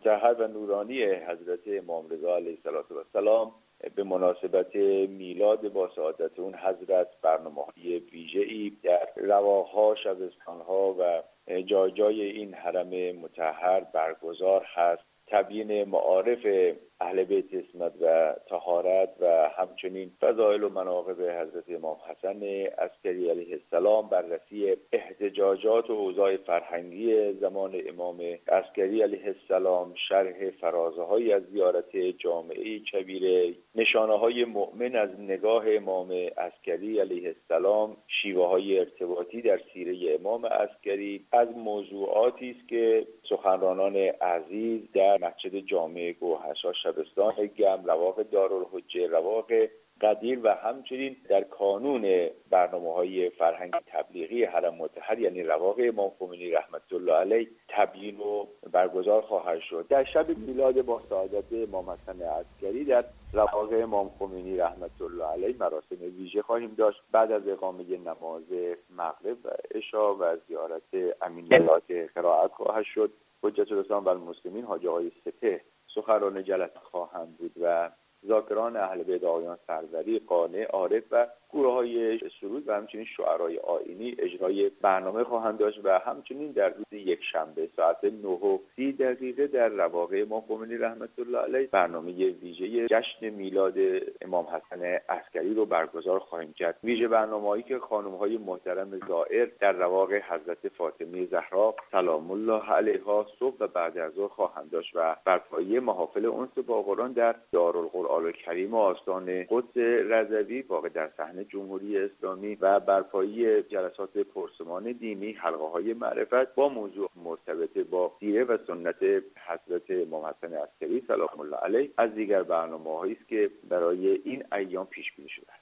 مطهر و نورانی حضرت امام رضا علیه السلام به مناسبت میلاد با سعادت اون حضرت برنامه‌های ویژه‌ای در رواها، شبستان‌ها و جای این حرم مطهر برگزار هست. تبیین معارف اهل بیت عصمت و طهارت و همچنین فضائل و مناقب حضرت امام حسن عسکری علیه السلام، بررسی احتجاجات و اوضاع فرهنگی زمان امام عسکری علیه السلام، شرح فرازه‌هایی از زیارت جامعه کبیر، نشانه‌های مؤمن از نگاه امام عسکری علیه السلام، شیوه‌های ارتباطی در سیره امام عسکری، از موضوعاتی است که سخنرانان عزیز در مسجد جامع گوهرشاه شبستان گم، رواق دارالحجه، رواق قدیر و همچنین در کانون برنامه‌های فرهنگی تبلیغی حرم مطهر یعنی رواق امام خمینی رحمت الله علیه تبیین و برگزار خواهد شد. در شب میلاد با سعادت امام حسن عسکری در رواق امام خمینی رحمت الله علیه مراسم ویژه خواهیم داشت. بعد از اقامه نماز مغرب و عشا و زیارت امین‌الله قرائت خواهد شد. حجت الاسلام و المسلمین حاجی آقای سپهر سخنران جلسه خواهند بود و ذاکران اهل بیت آقایان سروری، قانع، عارف و گروه‌های سرود و همچنین شعرای آیینی اجرای برنامه خواهند داشت و همچنین در روز یکشنبه ساعت 9:30 در رواق امام خمینی رحمت الله علیه برنامه ویژه جشن میلاد امام حسن عسکری رو برگزار خواهیم کرد. ویژه برنامه‌ای که خانم‌های محترم زائر در رواق حضرت فاطمه زهرا سلام الله علیها صبح و بعد از ظهر خواهند داشت و برپایی محافل انس با قرآن در دارالقرآن الکریم و آستان قدس رضوی واقع در صحن جمهوری اسلامی و برپایی جلسات پرسمان دینی، حلقه‌های معرفت با موضوع مرتبط با سیره و سنت حضرت امام حسن عسکری سلام الله علیه از دیگر برنامه‌هایی است که برای این ایام پیش بینی شده است.